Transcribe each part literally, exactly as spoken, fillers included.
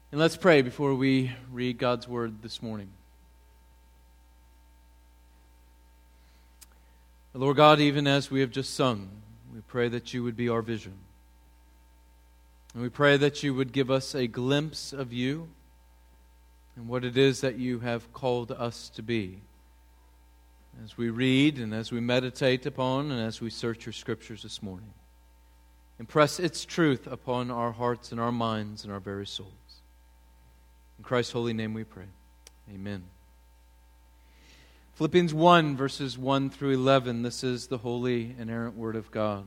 And let's pray before we read God's Word this morning. Lord God, even as we have just sung, we pray that you would be our vision. And we pray that you would give us a glimpse of you and what it is that you have called us to be. As we read and as we meditate upon and as we search your Scriptures this morning. Impress its truth upon our hearts and our minds and our very souls. In Christ's holy name we pray. Amen. Philippians one, verses one through eleven. This is the holy, inerrant Word of God.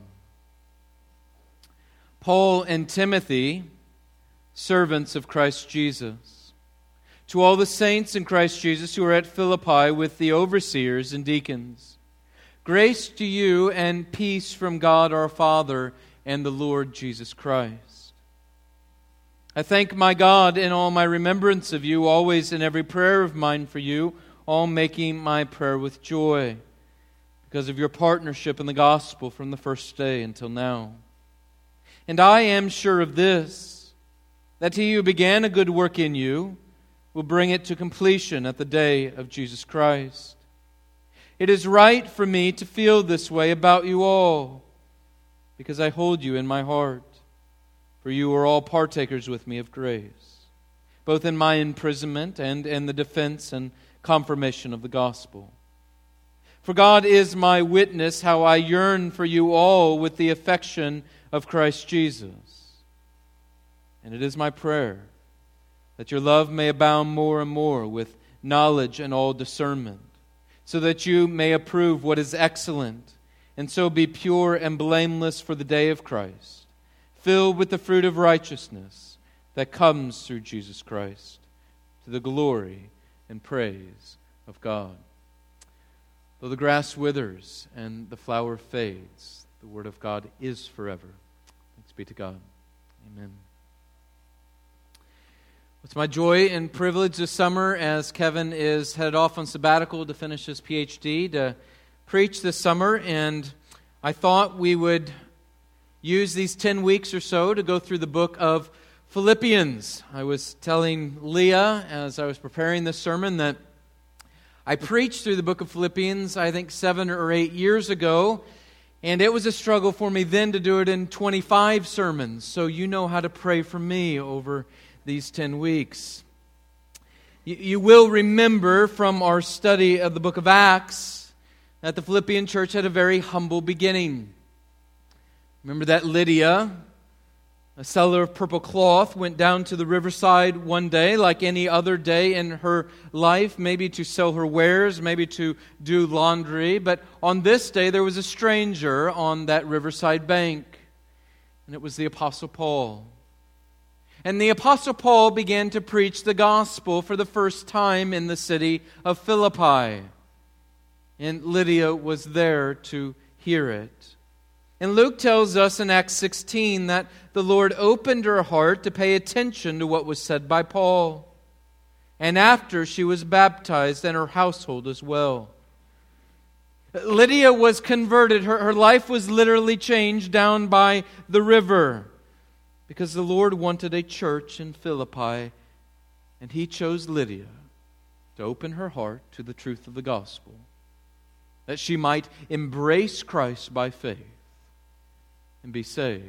Paul and Timothy, servants of Christ Jesus, to all the saints in Christ Jesus who are at Philippi with the overseers and deacons, grace to you and peace from God our Father and the Lord Jesus Christ. I thank my God in all my remembrance of you, always in every prayer of mine for you, all making my prayer with joy, because of your partnership in the gospel from the first day until now. And I am sure of this, that he who began a good work in you will bring it to completion at the day of Jesus Christ. It is right for me to feel this way about you all, because I hold you in my heart. For you are all partakers with me of grace, both in my imprisonment and in the defense and confirmation of the gospel. For God is my witness how I yearn for you all with the affection of Christ Jesus. And it is my prayer that your love may abound more and more with knowledge and all discernment, so that you may approve what is excellent, and so be pure and blameless for the day of Christ, filled with the fruit of righteousness that comes through Jesus Christ, to the glory and praise of God. Though the grass withers and the flower fades, the word of God is forever. Thanks be to God. Amen. It's my joy and privilege this summer, as Kevin is headed off on sabbatical to finish his P H D, to preach this summer, and I thought we would use these ten weeks or so to go through the book of Philippians. I was telling Leah as I was preparing this sermon that I preached through the book of Philippians, I think seven or eight years ago, and it was a struggle for me then to do it in twenty-five sermons. So you know how to pray for me over these ten weeks. You, you will remember from our study of the book of Acts that the Philippian church had a very humble beginning. Remember that Lydia, a seller of purple cloth, went down to the riverside one day, like any other day in her life, maybe to sell her wares, maybe to do laundry. But on this day, there was a stranger on that riverside bank, and it was the Apostle Paul. And the Apostle Paul began to preach the gospel for the first time in the city of Philippi. And Lydia was there to hear it. And Luke tells us in Acts sixteen that the Lord opened her heart to pay attention to what was said by Paul. And after she was baptized, and her household as well. Lydia was converted. Her, her life was literally changed down by the river, because the Lord wanted a church in Philippi, and He chose Lydia to open her heart to the truth of the gospel, that she might embrace Christ by faith and be saved.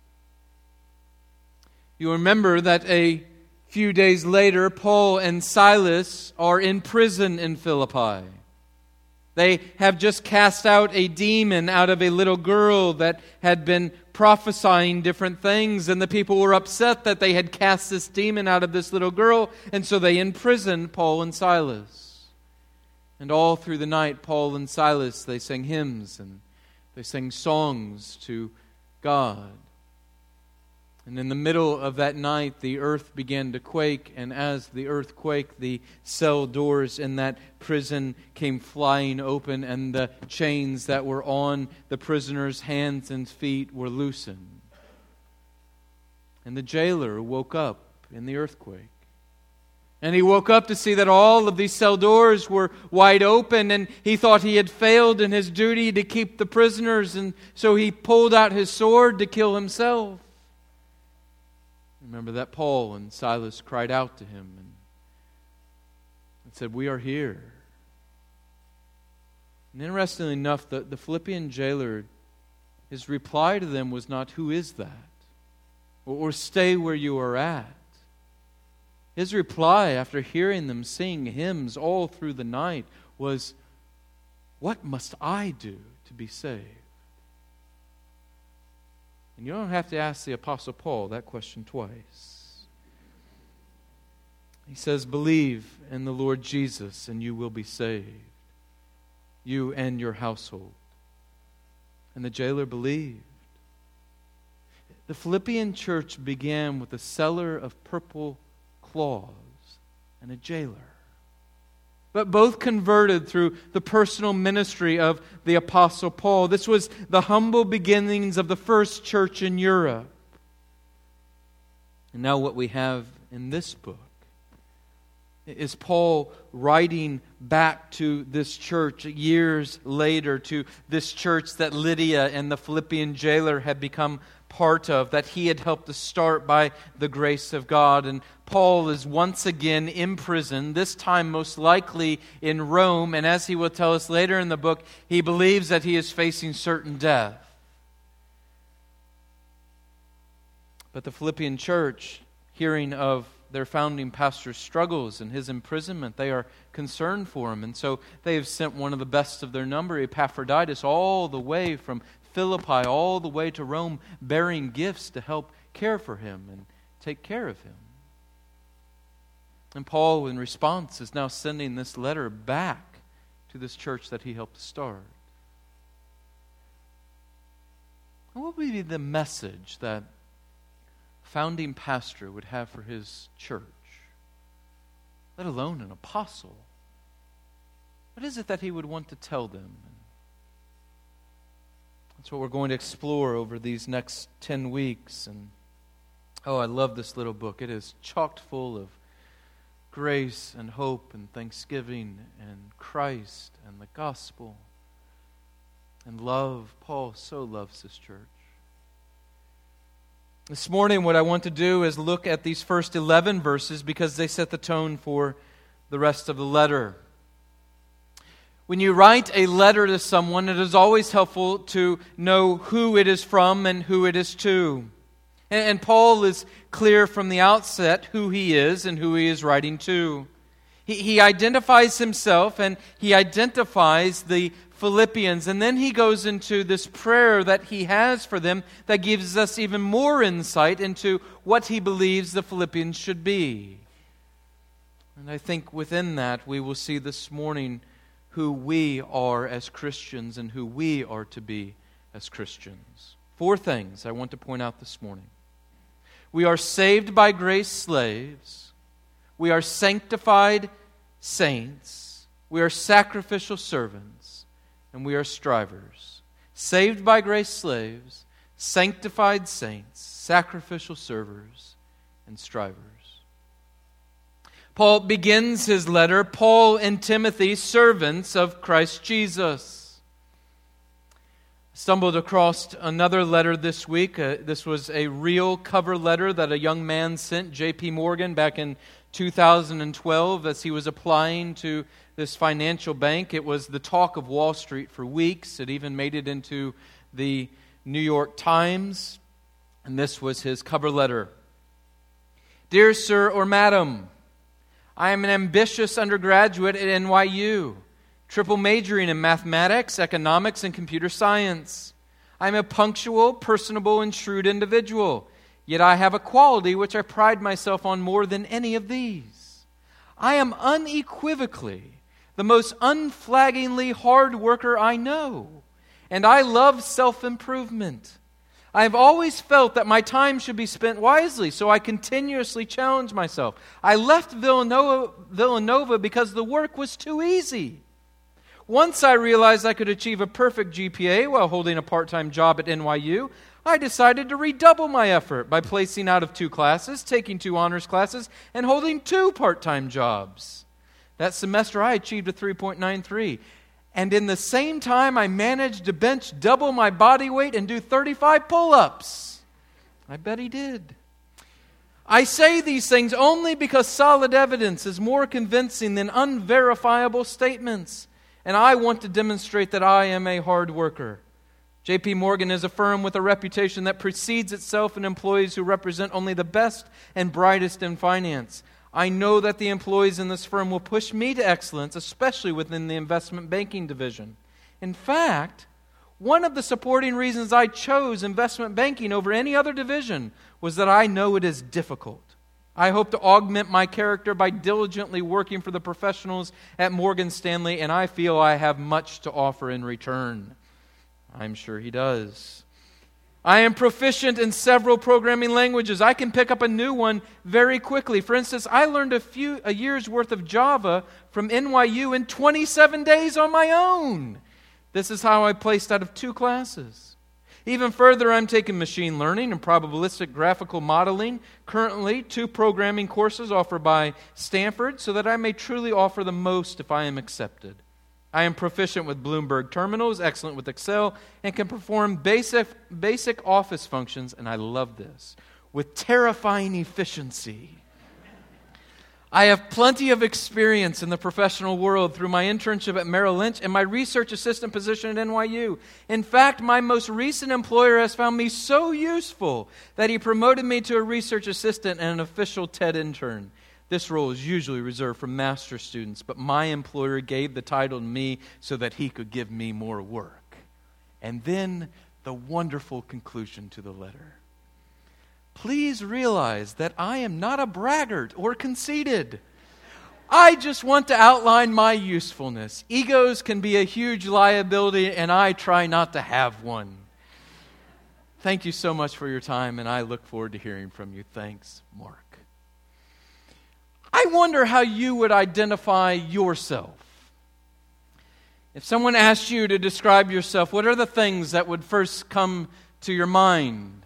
You remember that a few days later, Paul and Silas are in prison in Philippi. They have just cast out a demon out of a little girl that had been prophesying different things, and the people were upset that they had cast this demon out of this little girl, and so they imprisoned Paul and Silas. And all through the night, Paul and Silas, they sang hymns and they sang songs to God. And in the middle of that night, the earth began to quake, and as the earth quaked, the cell doors in that prison came flying open, and the chains that were on the prisoners' hands and feet were loosened. And the jailer woke up in the earthquake. And he woke up to see that all of these cell doors were wide open, and he thought he had failed in his duty to keep the prisoners, and so he pulled out his sword to kill himself. Remember that Paul and Silas cried out to him and, and said, "We are here." And interestingly enough, the, the Philippian jailer, his reply to them was not, "Who is that?" or, or "Stay where you are at." His reply, after hearing them sing hymns all through the night, was, "What must I do to be saved?" And you don't have to ask the Apostle Paul that question twice. He says, "Believe in the Lord Jesus and you will be saved, you and your household." And the jailer believed. The Philippian church began with a seller of purple cloths and a jailer. But both converted through the personal ministry of the Apostle Paul. This was the humble beginnings of the first church in Europe. And now what we have in this book is Paul writing back to this church years later, to this church that Lydia and the Philippian jailer had become part of, that he had helped to start by the grace of God. And Paul is once again imprisoned, this time most likely in Rome, and as he will tell us later in the book, he believes that he is facing certain death. But the Philippian church, hearing of their founding pastor's struggles and his imprisonment, they are concerned for him, and so they have sent one of the best of their number, Epaphroditus, all the way from Philippi, all the way to Rome, bearing gifts to help care for him and take care of him. And Paul, in response, is now sending this letter back to this church that he helped to start. And what would be the message that founding pastor would have for his church, let alone an apostle? What is it that he would want to tell them? That's what we're going to explore over these next ten weeks. And oh, I love this little book. It is chock full of grace and hope and thanksgiving and Christ and the gospel and love. Paul so loves this church. This morning, what I want to do is look at these first eleven verses because they set the tone for the rest of the letter. When you write a letter to someone, it is always helpful to know who it is from and who it is to. And Paul is clear from the outset who he is and who he is writing to. He, he identifies himself and he identifies the Philippians, and then he goes into this prayer that he has for them that gives us even more insight into what he believes the Philippians should be. And I think within that we will see this morning who we are as Christians and who we are to be as Christians. Four things I want to point out this morning. We are saved by grace slaves. We are sanctified saints. We are sacrificial servants. And we are strivers. Saved by grace slaves, sanctified saints, sacrificial servers, and strivers. Paul begins his letter, Paul and Timothy, servants of Christ Jesus. I stumbled across another letter this week. Uh, this was a real cover letter that a young man sent J P Morgan back in two thousand twelve as he was applying to this financial bank. It was the talk of Wall Street for weeks. It even made it into the New York Times. And this was his cover letter. Dear Sir or Madam, I am an ambitious undergraduate at N Y U, triple majoring in mathematics, economics, and computer science. I am a punctual, personable, and shrewd individual. Yet I have a quality which I pride myself on more than any of these. I am unequivocally the most unflaggingly hard worker I know, and I love self-improvement. I have always felt that my time should be spent wisely, so I continuously challenge myself. I left Villanova, Villanova because the work was too easy. Once I realized I could achieve a perfect G P A while holding a part-time job at N Y U, I decided to redouble my effort by placing out of two classes, taking two honors classes, and holding two part-time jobs. That semester I achieved a three point nine three. And in the same time, I managed to bench double my body weight and do thirty-five pull-ups. I bet he did. I say these things only because solid evidence is more convincing than unverifiable statements, and I want to demonstrate that I am a hard worker. J P. Morgan is a firm with a reputation that precedes itself in employees who represent only the best and brightest in finance. I know that the employees in this firm will push me to excellence, especially within the investment banking division. In fact, one of the supporting reasons I chose investment banking over any other division was that I know it is difficult. I hope to augment my character by diligently working for the professionals at Morgan Stanley, and I feel I have much to offer in return. I'm sure he does. I am proficient in several programming languages. I can pick up a new one very quickly. For instance, I learned a few a year's worth of Java from N Y U in twenty-seven days on my own. This is how I placed out of two classes. Even further, I'm taking machine learning and probabilistic graphical modeling. Currently, two programming courses offered by Stanford, so that I may truly offer the most if I am accepted. I am proficient with Bloomberg terminals, excellent with Excel, and can perform basic, basic office functions, and I love this, with terrifying efficiency. I have plenty of experience in the professional world through my internship at Merrill Lynch and my research assistant position at N Y U. In fact, my most recent employer has found me so useful that he promoted me to a research assistant and an official TED intern. This role is usually reserved for master's students, but my employer gave the title to me so that he could give me more work. And then the wonderful conclusion to the letter. Please realize that I am not a braggart or conceited. I just want to outline my usefulness. Egos can be a huge liability, and I try not to have one. Thank you so much for your time, and I look forward to hearing from you. Thanks, Mark. I wonder how you would identify yourself. If someone asked you to describe yourself, what are the things that would first come to your mind?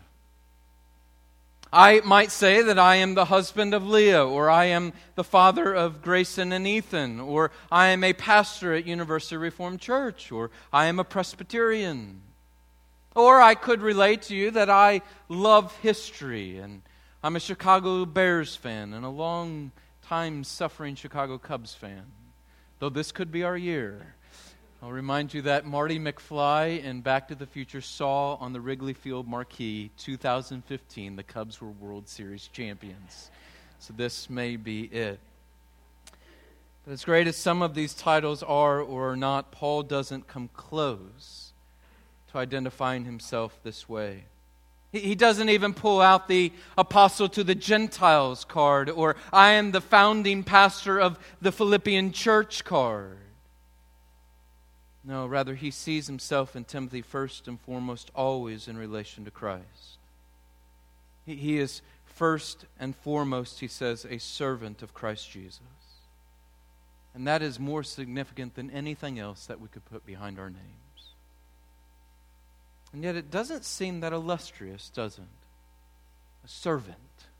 I might say that I am the husband of Leah, or I am the father of Grayson and Ethan, or I am a pastor at University Reformed Church, or I am a Presbyterian. Or I could relate to you that I love history, and I'm a Chicago Bears fan, and a long time suffering Chicago Cubs fan. Though this could be our year. I'll remind you that Marty McFly in Back to the Future saw on the Wrigley Field marquee, two thousand fifteen, the Cubs were World Series champions. So this may be it. But as great as some of these titles are or are not, Paul doesn't come close to identifying himself this way. He doesn't even pull out the apostle to the Gentiles card, or I am the founding pastor of the Philippian church card. No, rather he sees himself in Timothy first and foremost always in relation to Christ. He, he is first and foremost, he says, a servant of Christ Jesus. And that is more significant than anything else that we could put behind our names. And yet it doesn't seem that illustrious, does it? A servant.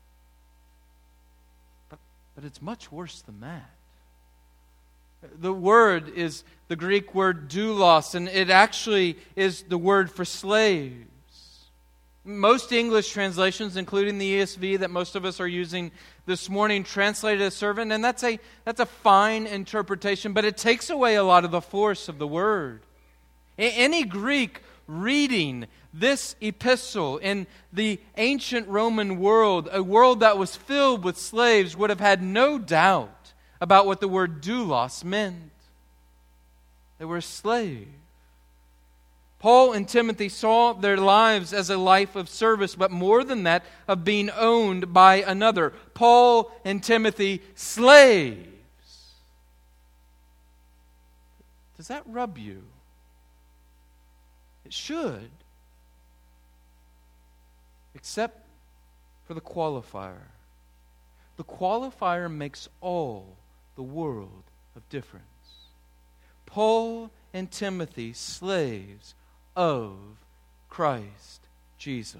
But, but it's much worse than that. The word is the Greek word doulos, and it actually is the word for slaves. Most English translations, including the E S V that most of us are using this morning, translate it as servant, and that's a, that's a fine interpretation, but it takes away a lot of the force of the word. Any Greek reading this epistle in the ancient Roman world, a world that was filled with slaves, would have had no doubt about what the word doulos meant. They were a slave. Paul and Timothy saw their lives as a life of service, but more than that, of being owned by another. Paul and Timothy, slaves. Does that rub you? It should. Except for the qualifier. The qualifier makes all the world of difference. Paul and Timothy, slaves of Christ Jesus.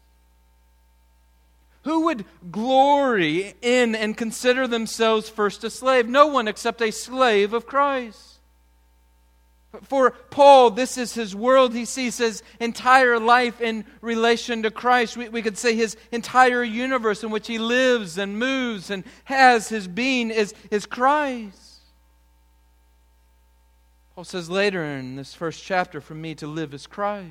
Who would glory in and consider themselves first a slave? No one except a slave of Christ. For Paul, this is his world. He sees his entire life in relation to Christ. We, we could say his entire universe in which he lives and moves and has his being is, is Christ. Paul says later in this first chapter, for me to live is Christ.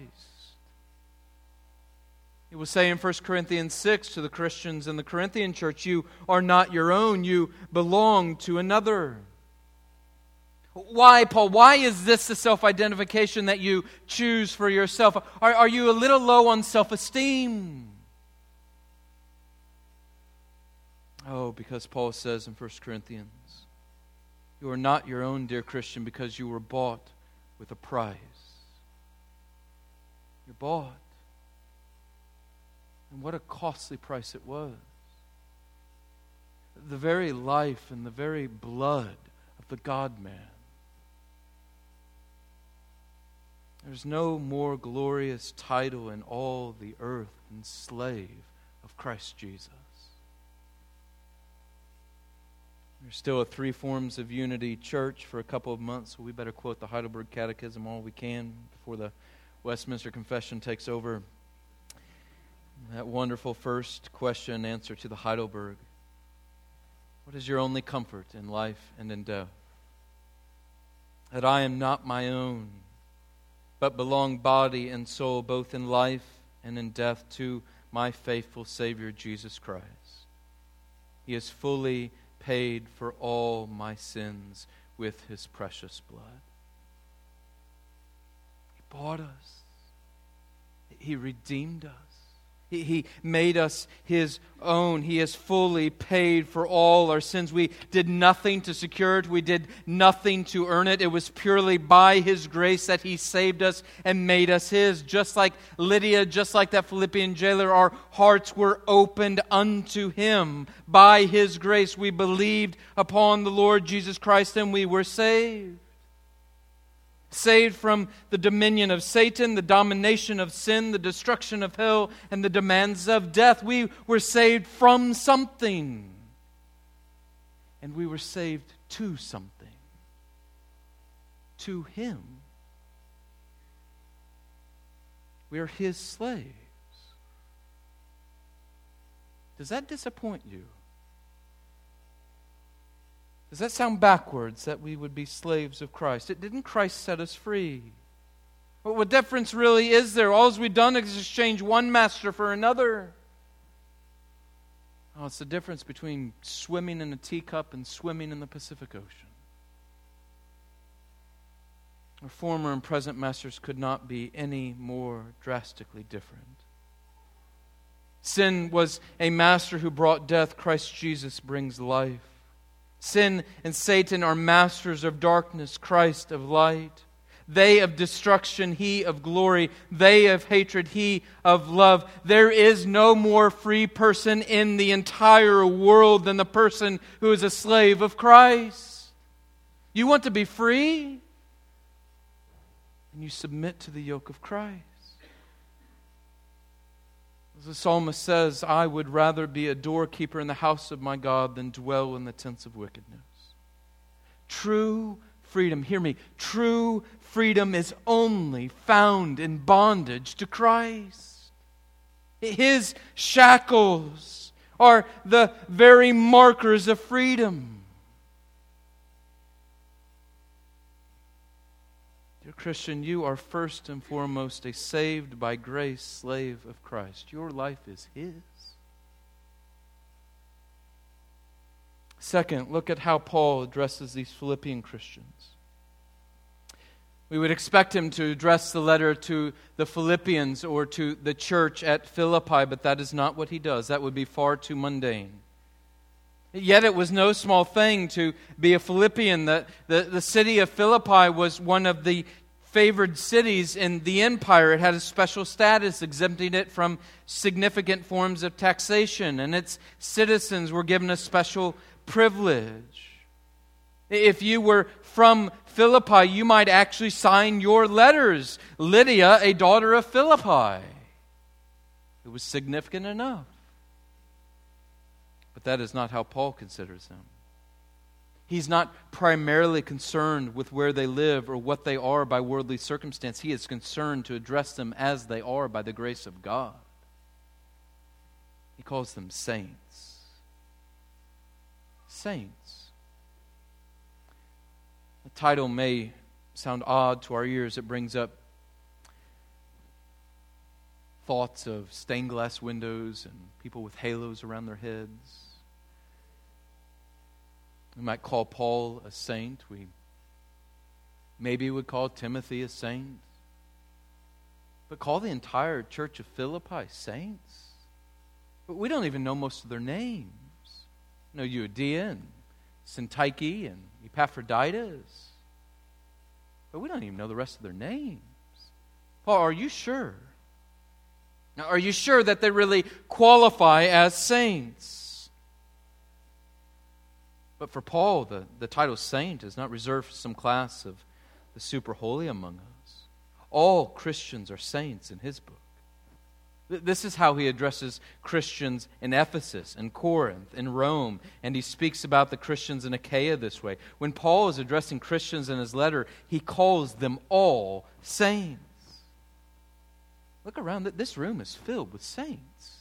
He will say in First Corinthians six to the Christians in the Corinthian church, you are not your own, you belong to another. Why, Paul? Why is this the self-identification that you choose for yourself? Are, are you a little low on self-esteem? Oh, because Paul says in First Corinthians, you are not your own, dear Christian, because you were bought with a price. You're bought. And what a costly price it was. The very life and the very blood of the God-man. There's no more glorious title in all the earth than slave of Christ Jesus. There's still a three forms of unity church for a couple of months, so we better quote the Heidelberg Catechism all we can before the Westminster Confession takes over. That wonderful first question and answer to the Heidelberg. What is your only comfort in life and in death? That I am not my own, but belong body and soul, both in life and in death, to my faithful Savior, Jesus Christ. He has fully paid for all my sins with His precious blood. He bought us. He redeemed us. He, he made us His own. He has fully paid for all our sins. We did nothing to secure it. We did nothing to earn it. It was purely by His grace that He saved us and made us His. Just like Lydia, just like that Philippian jailer, our hearts were opened unto Him. By His grace we believed upon the Lord Jesus Christ and we were saved. Saved from the dominion of Satan, the domination of sin, the destruction of hell, and the demands of death. We were saved from something. And we were saved to something. To Him. We are His slaves. Does that disappoint you? Does that sound backwards, that we would be slaves of Christ? It didn't Christ set us free? What, what difference really is there? All we've done is exchange one master for another. Oh, it's the difference between swimming in a teacup and swimming in the Pacific Ocean. Our former and present masters could not be any more drastically different. Sin was a master who brought death. Christ Jesus brings life. Sin and Satan are masters of darkness, Christ of light. They of destruction, He of glory. They of hatred, He of love. There is no more free person in the entire world than the person who is a slave of Christ. You want to be free? And you submit to the yoke of Christ. As the psalmist says, I would rather be a doorkeeper in the house of my God than dwell in the tents of wickedness. True freedom, hear me, true freedom is only found in bondage to Christ. His shackles are the very markers of freedom. Dear Christian, you are first and foremost a saved by grace slave of Christ. Your life is His. Second, look at how Paul addresses these Philippian Christians. We would expect him to address the letter to the Philippians or to the church at Philippi, but that is not what he does. That would be far too mundane. Yet it was no small thing to be a Philippian. The, the, the city of Philippi was one of the favored cities in the empire. It had a special status, exempting it from significant forms of taxation, and its citizens were given a special privilege. If you were from Philippi, you might actually sign your letters, Lydia, a daughter of Philippi. It was significant enough. But that is not how Paul considers them. He's not primarily concerned with where they live or what they are by worldly circumstance. He is concerned to address them as they are by the grace of God. He calls them saints. Saints. The title may sound odd to our ears. It brings up thoughts of stained glass windows and people with halos around their heads. We might call Paul a saint. We maybe would call Timothy a saint. But call the entire church of Philippi saints? But we don't even know most of their names. We know Euodia and Syntyche and Epaphroditus. But we don't even know the rest of their names. Paul, are you sure? Now, are you sure that they really qualify as saints? But for Paul, the, the title saint is not reserved for some class of the super holy among us. All Christians are saints in his book. This is how he addresses Christians in Ephesus, in Corinth, in Rome, and he speaks about the Christians in Achaia this way. When Paul is addressing Christians in his letter, he calls them all saints. Look around, this room is filled with saints.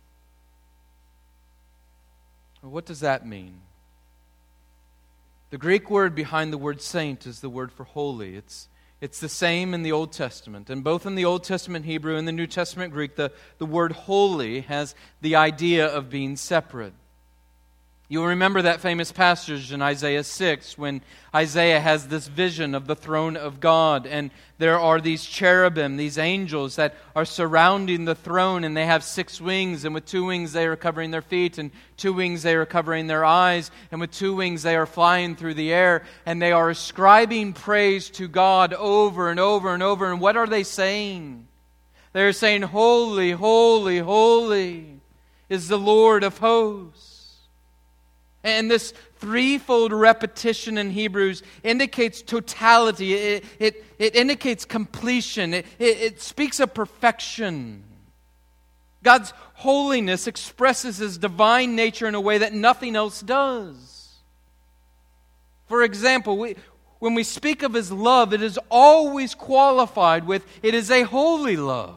What does that mean? The Greek word behind the word saint is the word for holy. It's, it's the same in the Old Testament. And both in the Old Testament Hebrew and the New Testament Greek, the, the word holy has the idea of being separate. You'll remember that famous passage in Isaiah six when Isaiah has this vision of the throne of God, and there are these cherubim, these angels that are surrounding the throne, and they have six wings, and with two wings they are covering their feet, and two wings they are covering their eyes, and with two wings they are flying through the air, and they are ascribing praise to God over and over and over. And what are they saying? They're saying, "Holy, holy, holy is the Lord of hosts." And this threefold repetition in Hebrews indicates totality. It, it, it indicates completion. It, it, it speaks of perfection. God's holiness expresses His divine nature in a way that nothing else does. For example, we, when we speak of His love, it is always qualified with, it is a holy love.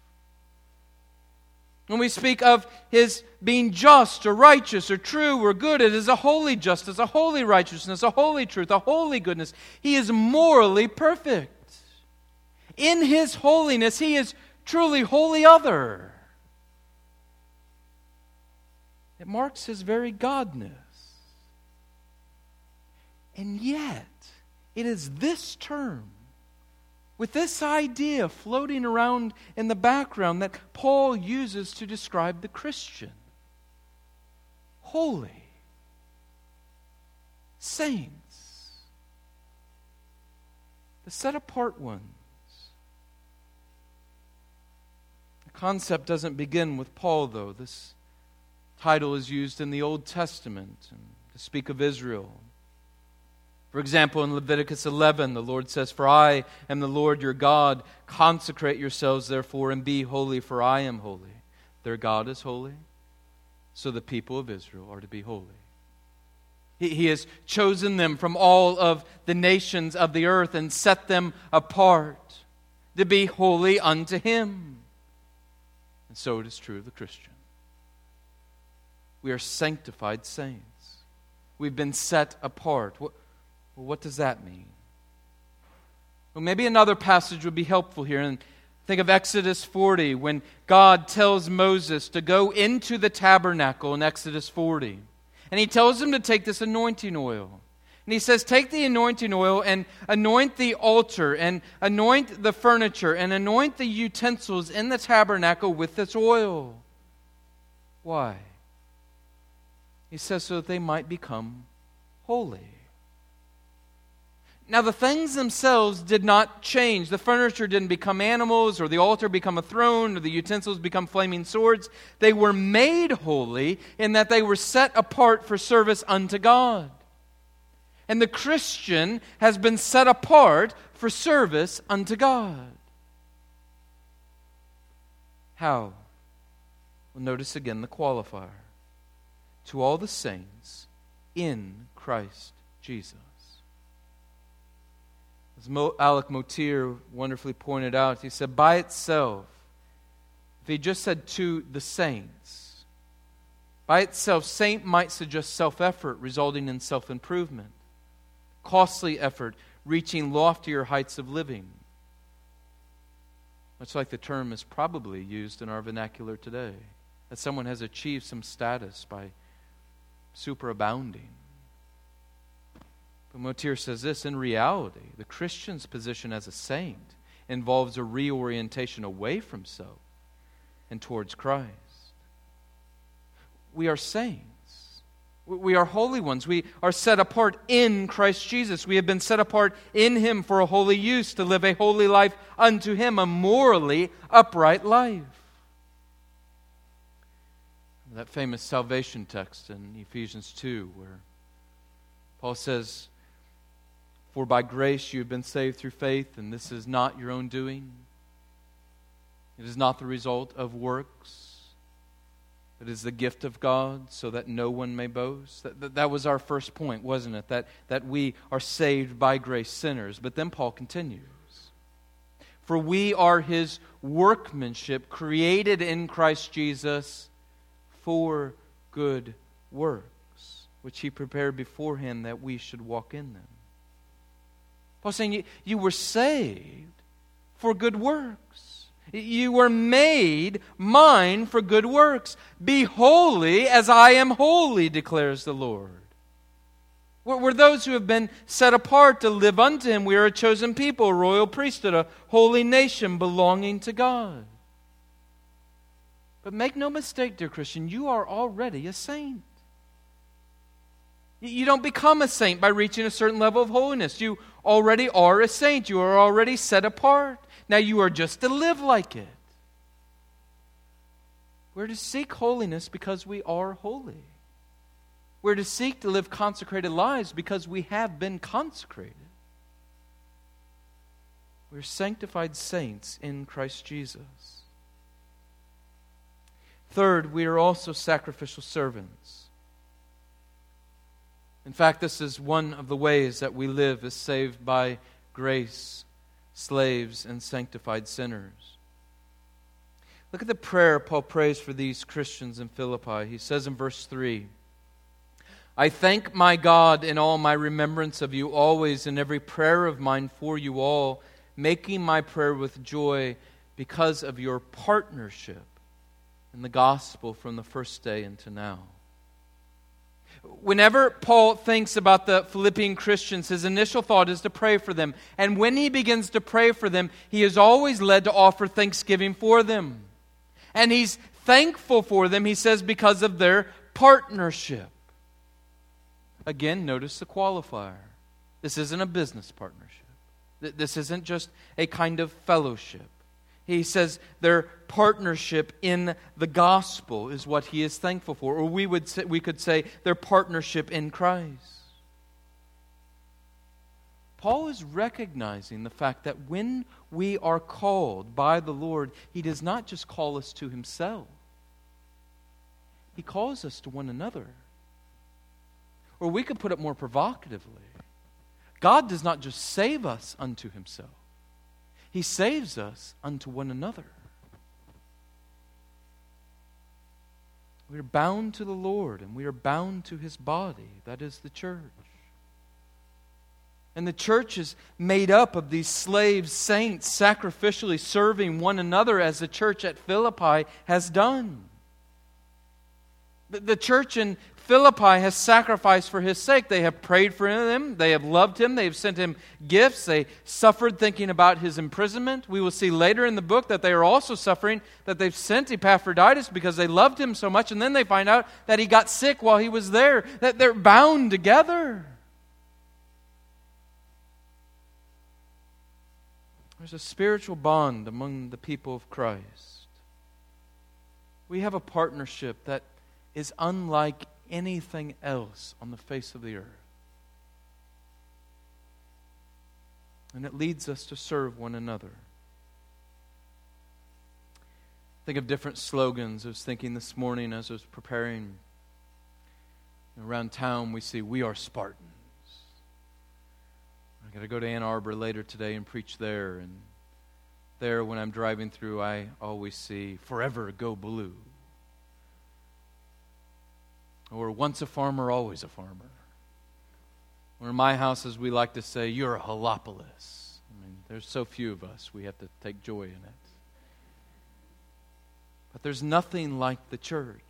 When we speak of His being just or righteous or true or good, it is a holy justice, a holy righteousness, a holy truth, a holy goodness. He is morally perfect. In His holiness, He is truly wholly other. It marks His very godness. And yet, it is this term, with this idea floating around in the background, that Paul uses to describe the Christian. Holy. Saints. The set-apart ones. The concept doesn't begin with Paul, though. This title is used in the Old Testament to speak of Israel. For example, in Leviticus eleven, the Lord says, "For I am the Lord your God. Consecrate yourselves, therefore, and be holy, for I am holy." Their God is holy, so the people of Israel are to be holy. He, he has chosen them from all of the nations of the earth and set them apart to be holy unto Him. And so it is true of the Christian. We are sanctified saints. We've been set apart. What, Well, what does that mean? Well, maybe another passage would be helpful here. And think of Exodus forty, when God tells Moses to go into the tabernacle in Exodus forty. And He tells him to take this anointing oil. And He says, take the anointing oil and anoint the altar and anoint the furniture and anoint the utensils in the tabernacle with this oil. Why? He says so that they might become holy. Now, the things themselves did not change. The furniture didn't become animals, or the altar become a throne, or the utensils become flaming swords. They were made holy in that they were set apart for service unto God. And the Christian has been set apart for service unto God. How? Well, notice again the qualifier. To all the saints in Christ Jesus. As Mo- Alec Motir wonderfully pointed out, he said, by itself, if he just said to the saints, by itself, saint might suggest self-effort resulting in self-improvement, costly effort reaching loftier heights of living, much like the term is probably used in our vernacular today, that someone has achieved some status by superabounding. But Motir says this, in reality, the Christian's position as a saint involves a reorientation away from self and towards Christ. We are saints. We are holy ones. We are set apart in Christ Jesus. We have been set apart in Him for a holy use, to live a holy life unto Him, a morally upright life. That famous salvation text in Ephesians two, where Paul says, for by grace you have been saved through faith, and this is not your own doing. It is not the result of works. It is the gift of God, so that no one may boast. That, that, that was our first point, wasn't it? That, that we are saved by grace, sinners. But then Paul continues. For we are His workmanship, created in Christ Jesus for good works, which He prepared beforehand that we should walk in them. Paul's saying you, you were saved for good works. You were made mine for good works. Be holy as I am holy, declares the Lord. We're, we're those who have been set apart to live unto Him. We are a chosen people, a royal priesthood, a holy nation belonging to God. But make no mistake, dear Christian, you are already a saint. You don't become a saint by reaching a certain level of holiness. You already are a saint. You are already set apart. Now you are just to live like it. We're to seek holiness because we are holy. We're to seek to live consecrated lives because we have been consecrated. We're sanctified saints in Christ Jesus. Third, we are also sacrificial servants. In fact, this is one of the ways that we live as saved by grace, slaves and sanctified sinners. Look at the prayer Paul prays for these Christians in Philippi. He says in verse three, I thank my God in all my remembrance of you always, in every prayer of mine for you all, making my prayer with joy because of your partnership in the gospel from the first day until now. Whenever Paul thinks about the Philippian Christians, his initial thought is to pray for them. And when he begins to pray for them, he is always led to offer thanksgiving for them. And he's thankful for them, he says, because of their partnership. Again, notice the qualifier. This isn't a business partnership. This isn't just a kind of fellowship. He says their partnership in the gospel is what he is thankful for. Or we would say, we could say their partnership in Christ. Paul is recognizing the fact that when we are called by the Lord, He does not just call us to Himself. He calls us to one another. Or we could put it more provocatively. God does not just save us unto Himself. He saves us unto one another. We are bound to the Lord, and we are bound to His body, that is the church. And the church is made up of these slave saints sacrificially serving one another as the church at Philippi has done. The church in Philippi has sacrificed for His sake. They have prayed for Him. They have loved Him. They have sent Him gifts. They suffered thinking about His imprisonment. We will see later in the book that they are also suffering, that they've sent Epaphroditus because they loved him so much, and then they find out that he got sick while he was there, that they're bound together. There's a spiritual bond among the people of Christ. We have a partnership that is unlike anything else on the face of the earth. And it leads us to serve one another. Think of different slogans. I was thinking this morning as I was preparing. Around town we see, we are Spartans. got to go to Ann Arbor later today and preach there. And there, when I'm driving through, I always see "Forever Go Blue." Or "Once a farmer, always a farmer." Or in my house, as we like to say, "You're a Holopolis." I mean, there's so few of us, we have to take joy in it. But there's nothing like the church.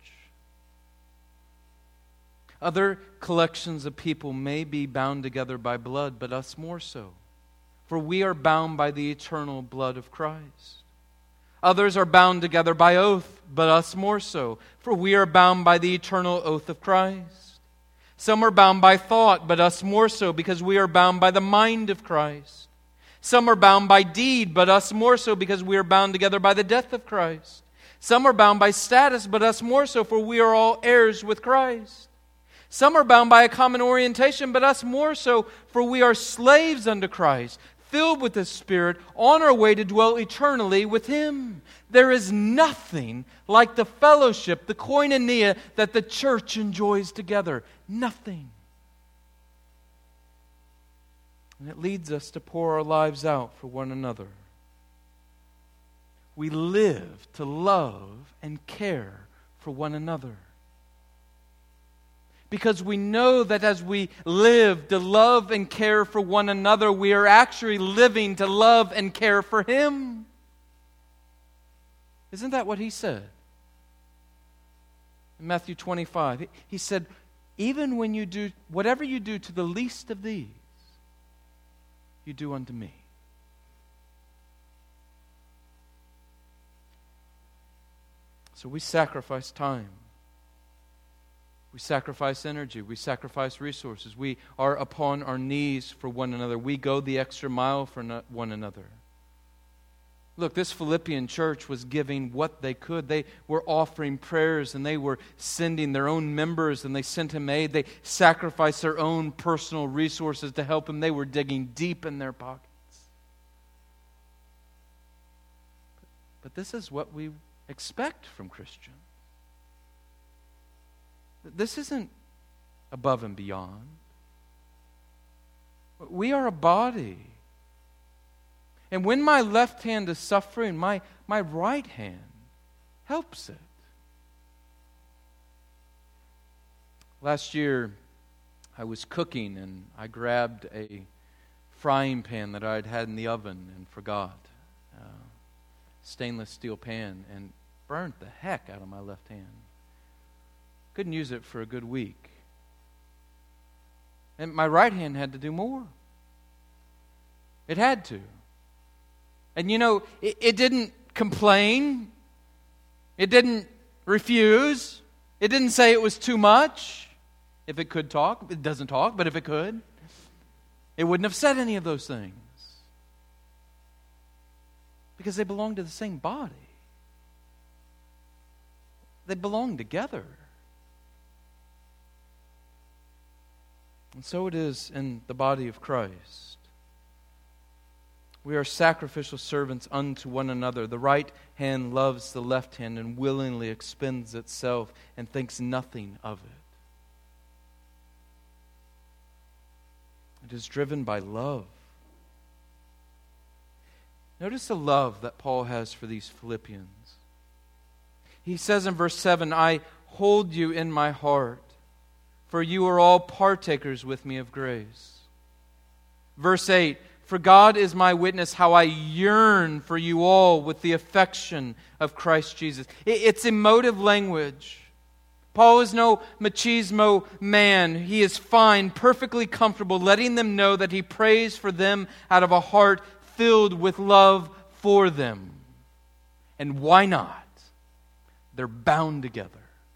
Other collections of people may be bound together by blood, but us more so. For we are bound by the eternal blood of Christ. Others are bound together by oath, but us more so. For we are bound by the eternal oath of Christ. Some are bound by thought, but us more so, because we are bound by the mind of Christ. Some are bound by deed, but us more so, because we are bound together by the death of Christ. Some are bound by status, but us more so, for we are all heirs with Christ. Some are bound by a common orientation, but us more so, for we are slaves unto Christ, filled with the Spirit, on our way to dwell eternally with Him. There is nothing like the fellowship, the koinonia, that the church enjoys together. Nothing. And it leads us to pour our lives out for one another. We live to love and care for one another. Because we know that as we live to love and care for one another, we are actually living to love and care for Him. Isn't that what He said? In Matthew twenty-five, He said, even when you do, whatever you do to the least of these, you do unto me. So we sacrifice time. We sacrifice energy. We sacrifice resources. We are upon our knees for one another. We go the extra mile for no- one another. Look, this Philippian church was giving what they could. They were offering prayers, and they were sending their own members, and they sent him aid. They sacrificed their own personal resources to help him. They were digging deep in their pockets. But this is what we expect from Christians. This isn't above and beyond. We are a body. And when my left hand is suffering, my, my right hand helps it. Last year, I was cooking and I grabbed a frying pan that I'd had in the oven and forgot. Uh, stainless steel pan, and burnt the heck out of my left hand. Couldn't use it for a good week. And my right hand had to do more. It had to. And you know, it, it didn't complain. It didn't refuse. It didn't say it was too much. If it could talk. It doesn't talk, but if it could, it wouldn't have said any of those things. Because they belong to the same body. They belong together. And so it is in the body of Christ. We are sacrificial servants unto one another. The right hand loves the left hand and willingly expends itself and thinks nothing of it. It is driven by love. Notice the love that Paul has for these Philippians. He says in verse seven, I hold you in my heart, for you are all partakers with me of grace. Verse eight, for God is my witness how I yearn for you all with the affection of Christ Jesus. It's emotive language. Paul is no machismo man. He is fine, perfectly comfortable, letting them know that he prays for them out of a heart filled with love for them. And why not? They're bound together.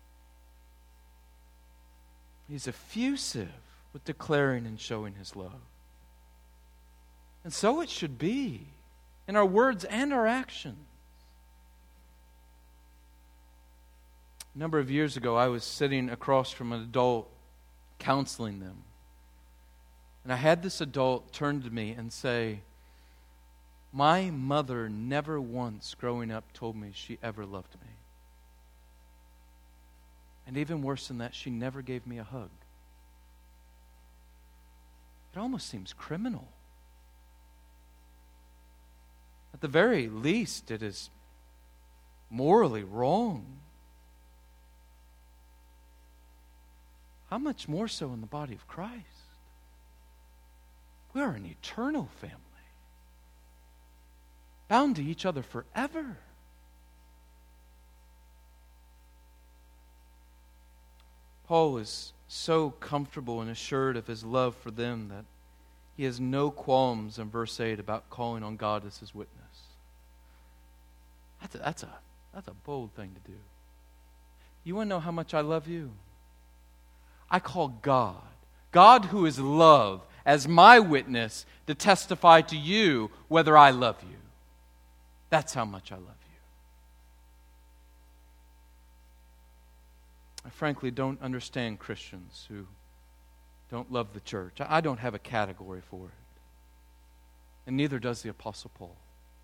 He's effusive with declaring and showing his love. And so it should be in our words and our actions. A number of years ago, I was sitting across from an adult counseling them. And I had this adult turn to me and say, my mother never once growing up told me she ever loved me. And even worse than that, she never gave me a hug. It almost seems criminal. the very least, it is morally wrong. How much more so in the body of Christ? We are an eternal family, bound to each other forever. Paul is so comfortable and assured of his love for them that he has no qualms in verse eight about calling on God as his witness. That's a, that's a, that's a bold thing to do. You want to know how much I love you? I call God, God who is love, as my witness to testify to you whether I love you. That's how much I love you. I frankly don't understand Christians who don't love the church. I don't have a category for it. And neither does the Apostle Paul.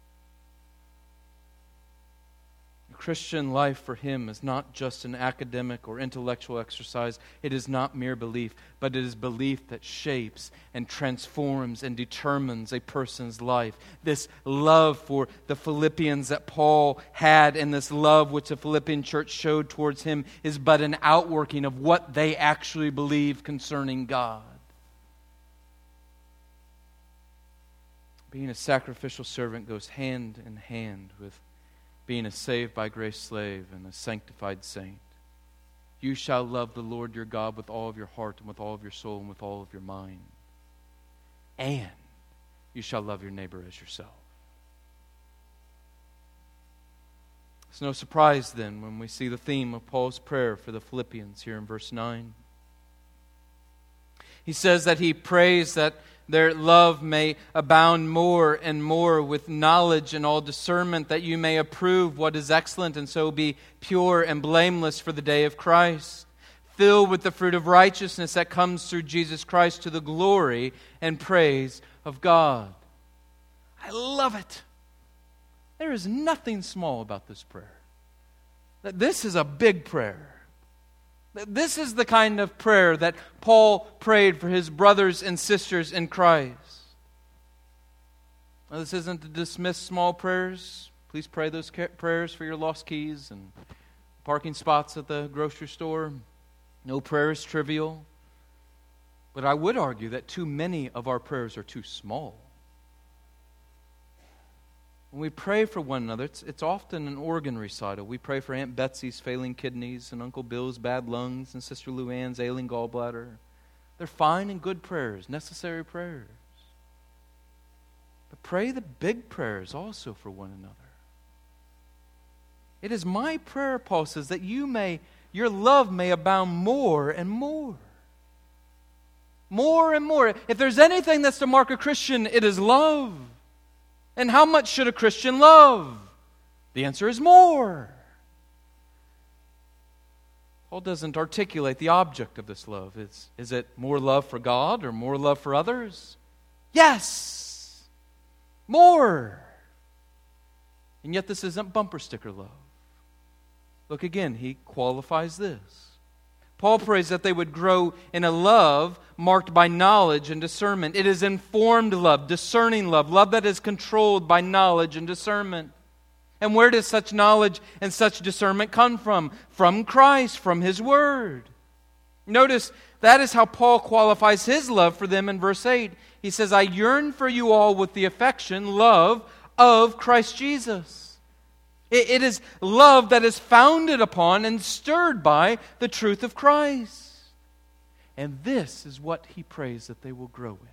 The Christian life for him is not just an academic or intellectual exercise. It is not mere belief, but it is belief that shapes and transforms and determines a person's life. This love for the Philippians that Paul had and this love which the Philippian church showed towards him is but an outworking of what they actually believe concerning God. Being a sacrificial servant goes hand in hand with being a saved by grace slave and a sanctified saint. You shall love the Lord your God with all of your heart and with all of your soul and with all of your mind. And you shall love your neighbor as yourself. It's no surprise then when we see the theme of Paul's prayer for the Philippians here in verse nine. He says that he prays that their love may abound more and more with knowledge and all discernment, that you may approve what is excellent and so be pure and blameless for the day of Christ, filled with the fruit of righteousness that comes through Jesus Christ to the glory and praise of God. I love it. There is nothing small about this prayer. This is a big prayer. This is the kind of prayer that Paul prayed for his brothers and sisters in Christ. Now, this isn't to dismiss small prayers. Please pray those prayers for your lost keys and parking spots at the grocery store. No prayer is trivial. But I would argue that too many of our prayers are too small. When we pray for one another, it's, it's often an organ recital. We pray for Aunt Betsy's failing kidneys and Uncle Bill's bad lungs and Sister Luann's ailing gallbladder. They're fine and good prayers, necessary prayers. But pray the big prayers also for one another. It is my prayer, Paul says, that you may, your love may abound more and more. More and more. If there's anything that's to mark a Christian, it is love. And how much should a Christian love? The answer is more. Paul doesn't articulate the object of this love. Is, is it more love for God or more love for others? Yes! More! And yet this isn't bumper sticker love. Look again, he qualifies this. Paul prays that they would grow in a love marked by knowledge and discernment. It is informed love, discerning love, love that is controlled by knowledge and discernment. And where does such knowledge and such discernment come from? From Christ, from His Word. Notice, that is how Paul qualifies his love for them in verse eight. He says, I yearn for you all with the affection, love of Christ Jesus. It is love that is founded upon and stirred by the truth of Christ. And this is what he prays that they will grow in.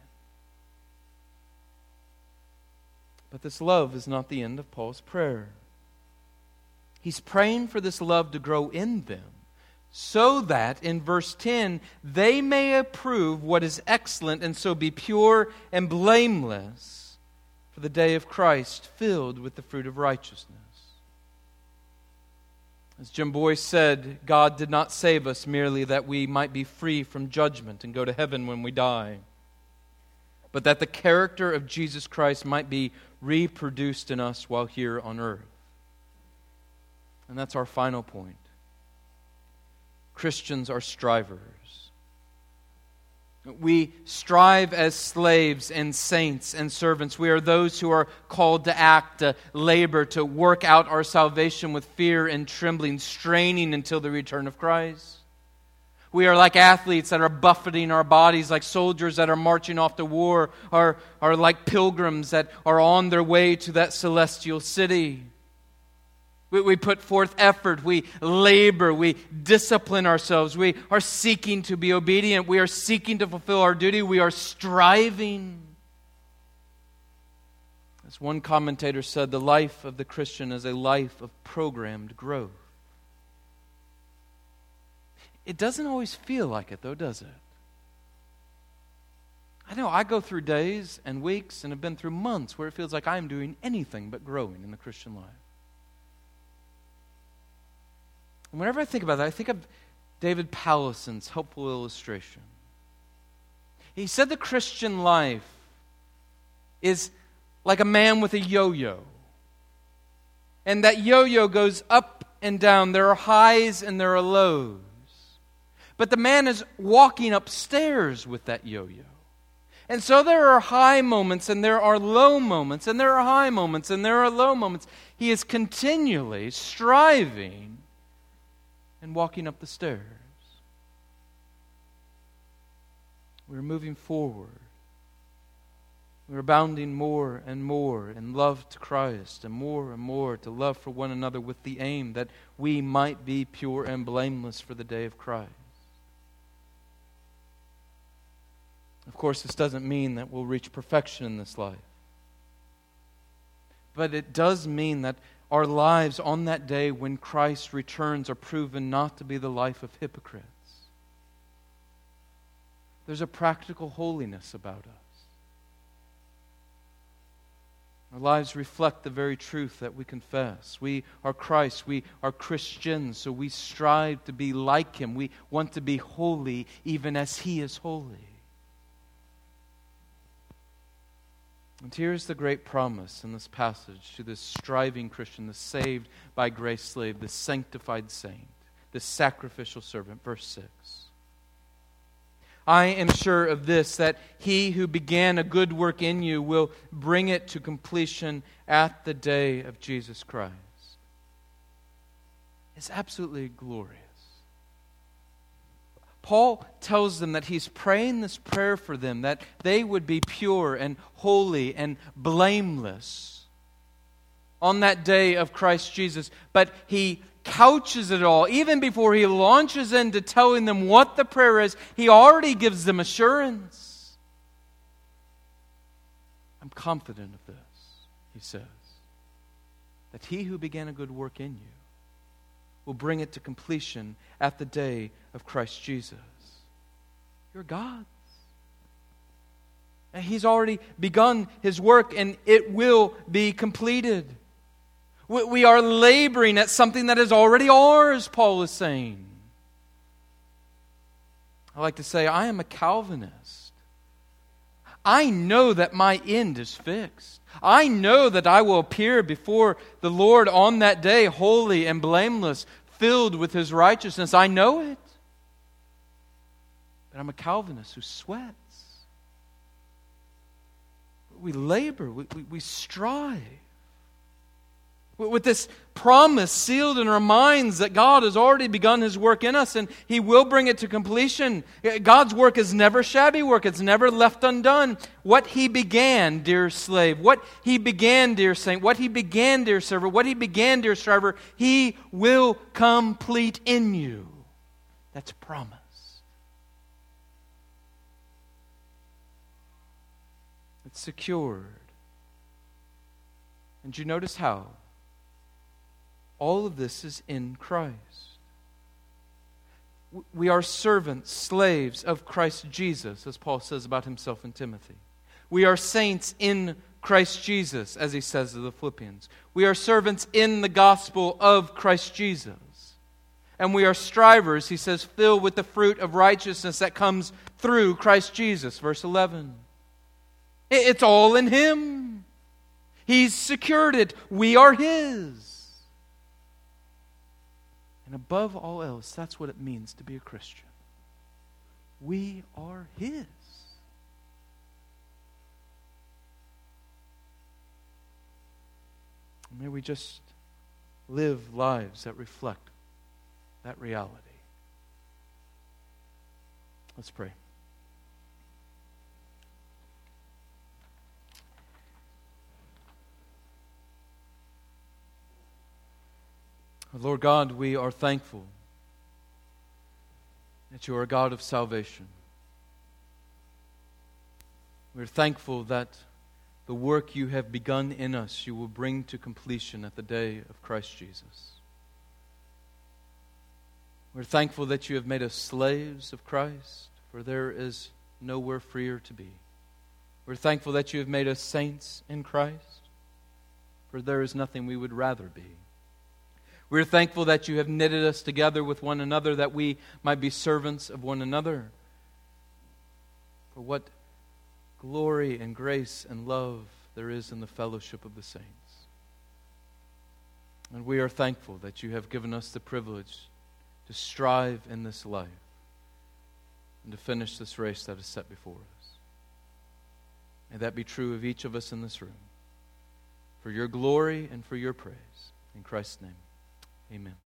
But this love is not the end of Paul's prayer. He's praying for this love to grow in them, so that, in verse ten, they may approve what is excellent and so be pure and blameless for the day of Christ, filled with the fruit of righteousness. As Jim Boyce said, God did not save us merely that we might be free from judgment and go to heaven when we die, but that the character of Jesus Christ might be reproduced in us while here on earth. And that's our final point. Christians are strivers. We strive as slaves and saints and servants. We are those who are called to act, to labor, to work out our salvation with fear and trembling, straining until the return of Christ. We are like athletes that are buffeting our bodies, like soldiers that are marching off to war, or are like pilgrims that are on their way to that celestial city. We, we put forth effort, we labor, we discipline ourselves, we are seeking to be obedient, we are seeking to fulfill our duty, we are striving. As one commentator said, the life of the Christian is a life of programmed growth. It doesn't always feel like it, though, does it? I know I go through days and weeks and have been through months where it feels like I'm doing anything but growing in the Christian life. And whenever I think about that, I think of David Pallison's helpful illustration. He said the Christian life is like a man with a yo-yo. And that yo-yo goes up and down. There are highs and there are lows. But the man is walking upstairs with that yo-yo. And so there are high moments and there are low moments, and there are high moments and there are low moments. He is continually striving and walking up the stairs. We're moving forward. We're abounding more and more in love to Christ, and more and more to love for one another, with the aim that we might be pure and blameless for the day of Christ. Of course, this doesn't mean that we'll reach perfection in this life. But it does mean that our lives on that day when Christ returns are proven not to be the life of hypocrites. There's a practical holiness about us. Our lives reflect the very truth that we confess. We are Christ. We are Christians, so we strive to be like Him. We want to be holy even as He is holy. And here's the great promise in this passage to this striving Christian, the saved by grace slave, the sanctified saint, the sacrificial servant. Verse six. I am sure of this, that He who began a good work in you will bring it to completion at the day of Jesus Christ. It's absolutely glorious. Paul tells them that he's praying this prayer for them, that they would be pure and holy and blameless on that day of Christ Jesus. But he couches it all. Even before he launches into telling them what the prayer is, he already gives them assurance. I'm confident of this, he says, that He who began a good work in you will bring it to completion at the day of Christ Jesus. You're God's. And He's already begun His work, and it will be completed. We are laboring at something that is already ours, Paul is saying. I like to say, I am a Calvinist. I know that my end is fixed. I know that I will appear before the Lord on that day, holy and blameless, filled with His righteousness. I know it. But I'm a Calvinist who sweats. We labor, we, we, we strive. With this promise sealed in our minds that God has already begun His work in us and He will bring it to completion. God's work is never shabby work. It's never left undone. What He began, dear slave, what He began, dear saint, what He began, dear servant, what He began, dear striver, He will complete in you. That's promise. It's secured. And you notice how? All of this is in Christ. We are servants, slaves of Christ Jesus, as Paul says about himself in Timothy. We are saints in Christ Jesus, as he says to the Philippians. We are servants in the gospel of Christ Jesus. And we are strivers, he says, filled with the fruit of righteousness that comes through Christ Jesus. Verse eleven. It's all in Him. He's secured it. We are His. And above all else, that's what it means to be a Christian. We are His. May we just live lives that reflect that reality. Let's pray. Lord God, we are thankful that you are a God of salvation. We're thankful that the work you have begun in us, you will bring to completion at the day of Christ Jesus. We're thankful that you have made us slaves of Christ, for there is nowhere freer to be. We're thankful that you have made us saints in Christ, for there is nothing we would rather be. We're thankful that you have knitted us together with one another, that we might be servants of one another. For what glory and grace and love there is in the fellowship of the saints. And we are thankful that you have given us the privilege to strive in this life and to finish this race that is set before us. May that be true of each of us in this room, for your glory and for your praise. In Christ's name, amen.